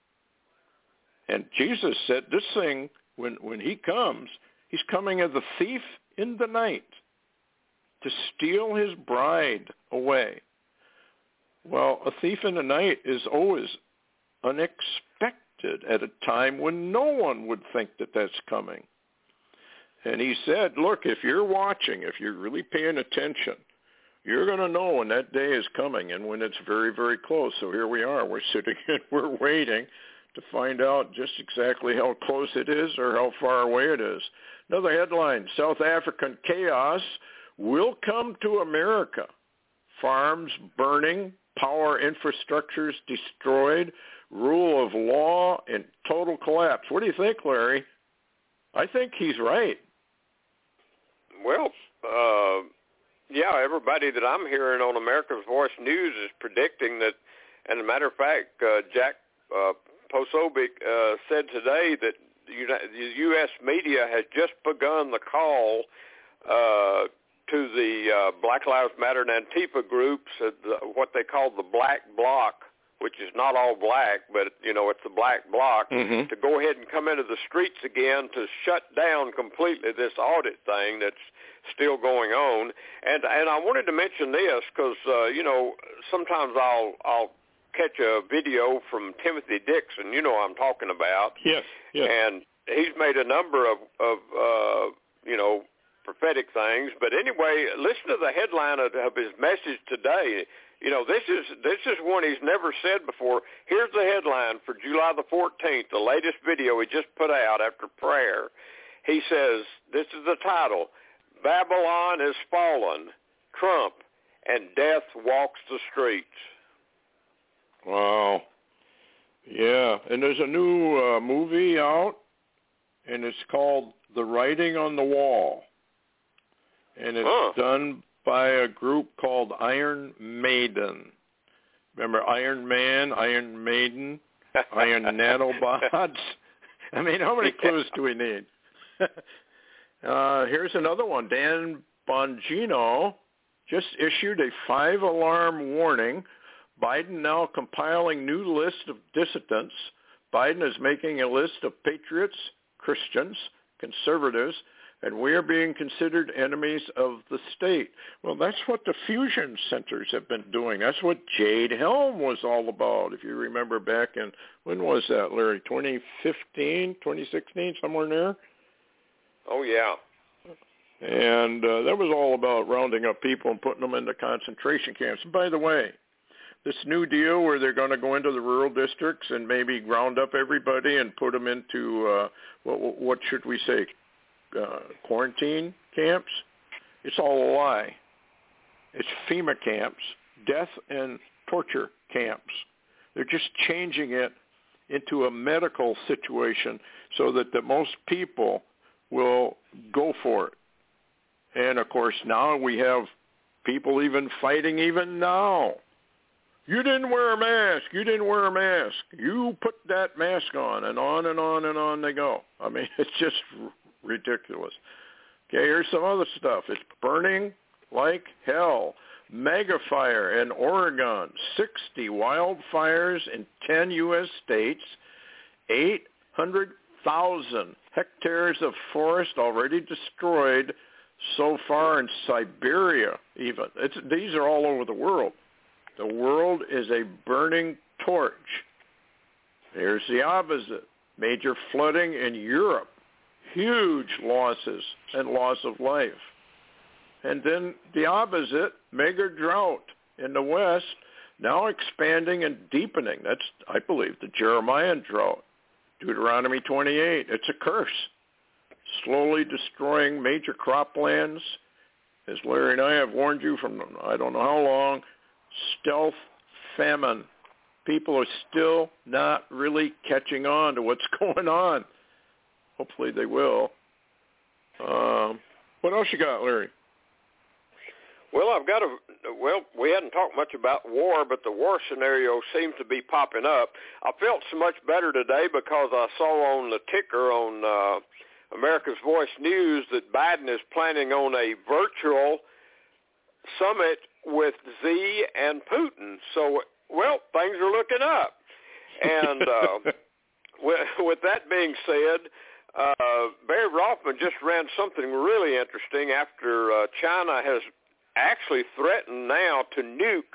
And Jesus said this thing, when, when he comes, he's coming as a thief in the night to steal his bride away. Well, a thief in the night is always unexpected at a time when no one would think that that's coming. And he said, look, if you're watching, if you're really paying attention, you're going to know when that day is coming and when it's very, very close. So here we are. We're sitting and we're waiting to find out just exactly how close it is or how far away it is. Another headline, South African chaos will come to America. Farms burning, power infrastructures destroyed, rule of law in total collapse. What do you think, Larry? I think he's right. Well, uh, yeah, everybody that I'm hearing on America's Voice News is predicting that, and as a matter of fact, uh, Jack uh, Posobiec uh, said today that the U S media has just begun the call uh, to the uh, Black Lives Matter and Antifa groups, uh, the, what they call the Black Bloc, which is not all black, but, you know, it's the Black Bloc, mm-hmm. to go ahead and come into the streets again to shut down completely this audit thing that's still going on. And and I wanted to mention this because, uh, you know, sometimes I'll I'll catch a video from Timothy Dixon, you know what I'm talking about. Yes, yes. And he's made a number of, of uh, you know, prophetic things. But anyway, listen to the headline of, of his message today. You know, this is this is one he's never said before. Here's the headline for July the fourteenth, the latest video he just put out after prayer. He says, this is the title, Babylon is fallen, Trump, and death walks the streets. Wow. Yeah, and there's a new uh, movie out, and it's called The Writing on the Wall. And it's huh. done by a group called Iron Maiden. Remember Iron Man, Iron Maiden, Iron Nanobots? I mean, how many clues do we need? uh, here's another one. Dan Bongino just issued a five-alarm warning. Biden now compiling new list of dissidents. Biden is making a list of patriots, Christians, conservatives, and we are being considered enemies of the state. Well, that's what the fusion centers have been doing. That's what Jade Helm was all about, if you remember back in, when was that, Larry, twenty fifteen, twenty sixteen, somewhere in there? Oh, yeah. And uh, that was all about rounding up people and putting them into concentration camps. And by the way, this new deal where they're going to go into the rural districts and maybe round up everybody and put them into, uh, what, what should we say, Uh, quarantine camps, it's all a lie. It's FEMA camps, death and torture camps. They're just changing it into a medical situation so that the most people will go for it. And, of course, now we have people even fighting even now. You didn't wear a mask. You didn't wear a mask. You put that mask on, and on and on and on they go. I mean, it's just ridiculous. Okay, here's some other stuff. It's burning like hell. Mega fire in Oregon. sixty wildfires in ten U S states. eight hundred thousand hectares of forest already destroyed so far in Siberia even. It's, these are all over the world. The world is a burning torch. Here's the opposite. Major flooding in Europe. Huge losses and loss of life. And then the opposite, mega drought in the West, now expanding and deepening. That's, I believe, the Jeremiah drought. Deuteronomy twenty-eight, it's a curse. Slowly destroying major croplands. As Larry and I have warned you from I don't know how long, stealth famine. People are still not really catching on to what's going on. Hopefully they will. Um, what else you got, Larry? Well, I've got a, well, we hadn't talked much about war, but the war scenario seems to be popping up. I felt so much better today because I saw on the ticker on uh, America's Voice News that Biden is planning on a virtual summit with Xi and Putin. So, well, things are looking up. And uh, with, with that being said, uh, Barry Rothman just ran something really interesting after uh, China has actually threatened now to nuke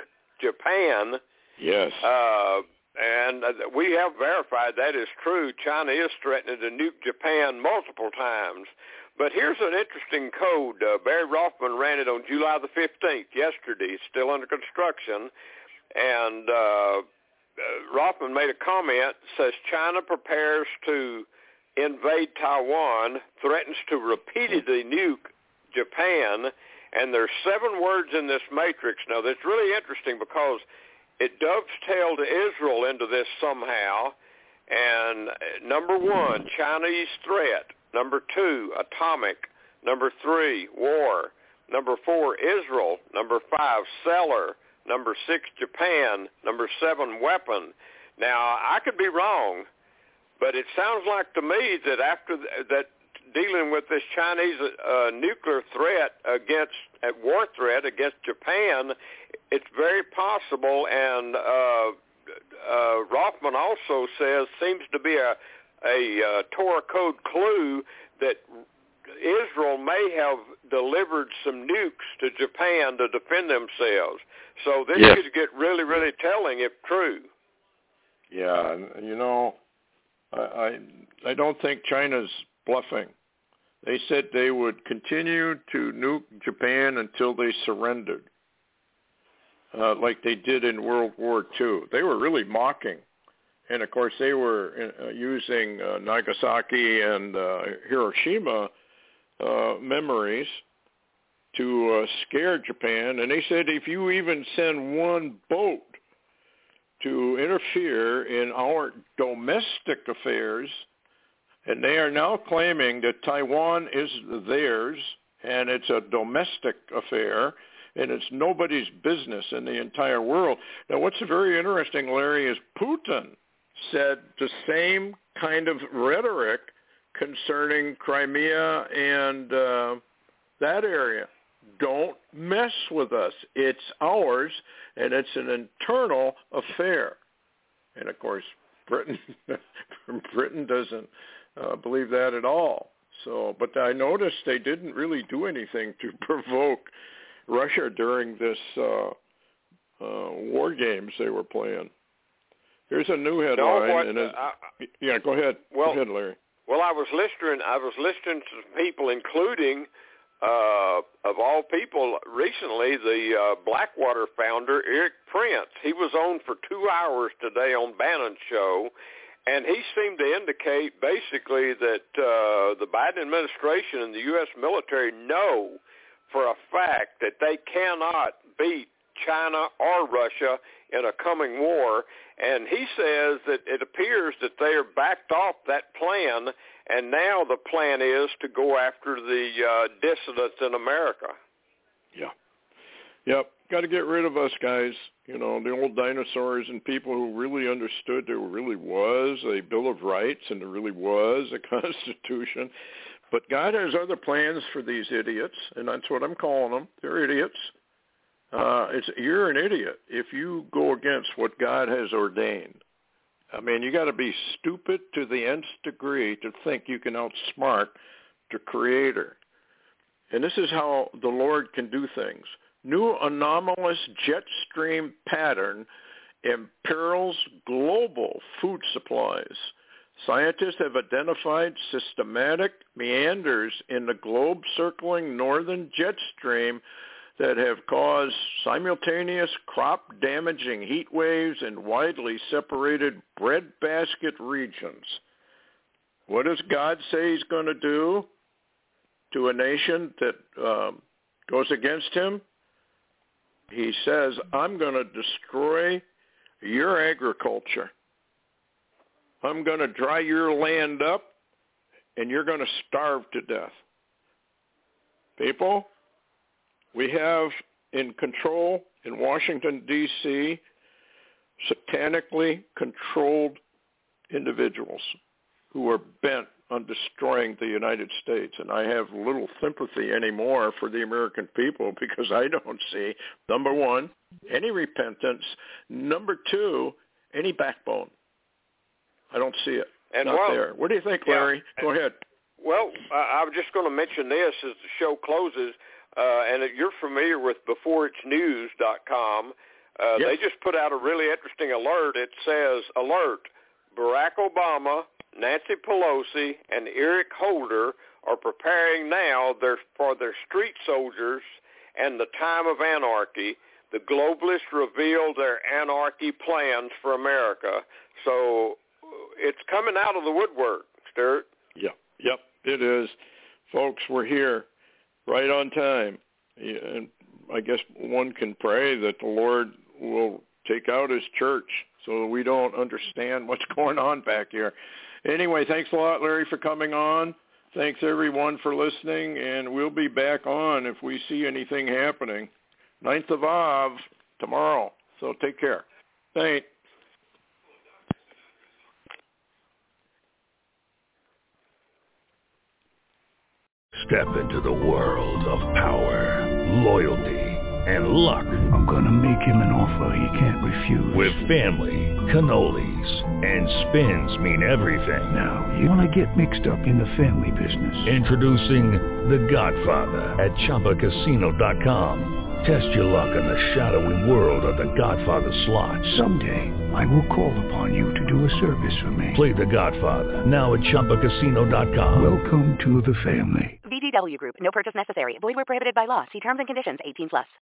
Japan. Yes. Uh, and we have verified that is true. China is threatening to nuke Japan multiple times. But here's an interesting code. Uh, Barry Rothman ran it on July the fifteenth, yesterday. It's still under construction. And uh, uh, Rothman made a comment, says China prepares to invade Taiwan, threatens to repeatedly nuke Japan, and there's seven words in this matrix. Now, that's really interesting because it dovetailed Israel into this somehow. And number one, Chinese threat. Number two, atomic. Number three, war. Number four, Israel. Number five, seller. Number six, Japan. Number seven, weapon. Now, I could be wrong, but it sounds like to me that after th- that dealing with this Chinese uh, nuclear threat against, uh, war threat against Japan, it's very possible, and uh, uh, Rothman also says seems to be a a uh, Torah code clue that Israel may have delivered some nukes to Japan to defend themselves. So this yes. could get really, really telling if true. Yeah, you know, I, I I don't think China's bluffing. They said they would continue to nuke Japan until they surrendered, uh, like they did in World War Two. They were really mocking. And, of course, they were uh, using uh, Nagasaki and uh, Hiroshima uh, memories to uh, scare Japan. And they said if you even send one boat to interfere in our domestic affairs, and they are now claiming that Taiwan is theirs and it's a domestic affair, and it's nobody's business in the entire world. Now, what's very interesting, Larry, is Putin said the same kind of rhetoric concerning Crimea and uh, that area. Don't mess with us. It's ours, and it's an internal affair. And, of course, Britain Britain doesn't uh, believe that at all. So, but I noticed they didn't really do anything to provoke Russia during this uh, uh, war games they were playing. Here's a new headline. No, what, and it, uh, yeah, go ahead. Well, go ahead, Larry. Well, I was listening. I was listening to people, including, uh, of all people, recently the uh, Blackwater founder Eric Prince. He was on for two hours today on Bannon's show, and he seemed to indicate basically that uh, the Biden administration and the U S military know for a fact that they cannot beat China or Russia in a coming war, and he says that it appears that they are backed off that plan, and now the plan is to go after the uh, dissidents in America. Yeah. Yep. Got to get rid of us, guys. You know, the old dinosaurs and people who really understood there really was a Bill of Rights and there really was a Constitution. But God has other plans for these idiots, and that's what I'm calling them. They're idiots. Uh, it's you're an idiot if you go against what God has ordained. I mean, you got to be stupid to the nth degree to think you can outsmart the Creator. And this is how the Lord can do things. New anomalous jet stream pattern imperils global food supplies. Scientists have identified systematic meanders in the globe-circling northern jet stream that have caused simultaneous crop-damaging heat waves in widely separated breadbasket regions. What does God say he's going to do to a nation that um, goes against him? He says, I'm going to destroy your agriculture. I'm going to dry your land up, and you're going to starve to death. People, we have in control in Washington, D C, satanically controlled individuals who are bent on destroying the United States. And I have little sympathy anymore for the American people because I don't see, number one, any repentance. Number two, any backbone. I don't see it. And Not well, there. What do you think, Larry? Yeah. Go ahead. Well, I, I was just going to mention this as the show closes, uh, and you're familiar with before it's news dot com. Uh, Yep. They just put out a really interesting alert. It says, alert, Barack Obama, Nancy Pelosi, and Eric Holder are preparing now their, for their street soldiers and the time of anarchy. The globalists revealed their anarchy plans for America. So it's coming out of the woodwork, Stuart. Yep, yep, it is. Folks, we're here right on time. And I guess one can pray that the Lord will take out his church so we don't understand what's going on back here. Anyway, thanks a lot, Larry, for coming on. Thanks, everyone, for listening, and we'll be back on if we see anything happening. ninth of Av tomorrow, so take care. Thanks. Step into the world of power, loyalty, and luck. I'm going to make him an offer he can't refuse. With family, cannolis, and spins mean everything. Now, you want to get mixed up in the family business. Introducing The Godfather at Chumba Casino dot com. Test your luck in the shadowy world of The Godfather slot. Someday, I will call upon you to do a service for me. Play The Godfather now at Chumba Casino dot com. Welcome to the family. V G W Group. No purchase necessary. Void where prohibited by law. See terms and conditions. eighteen plus.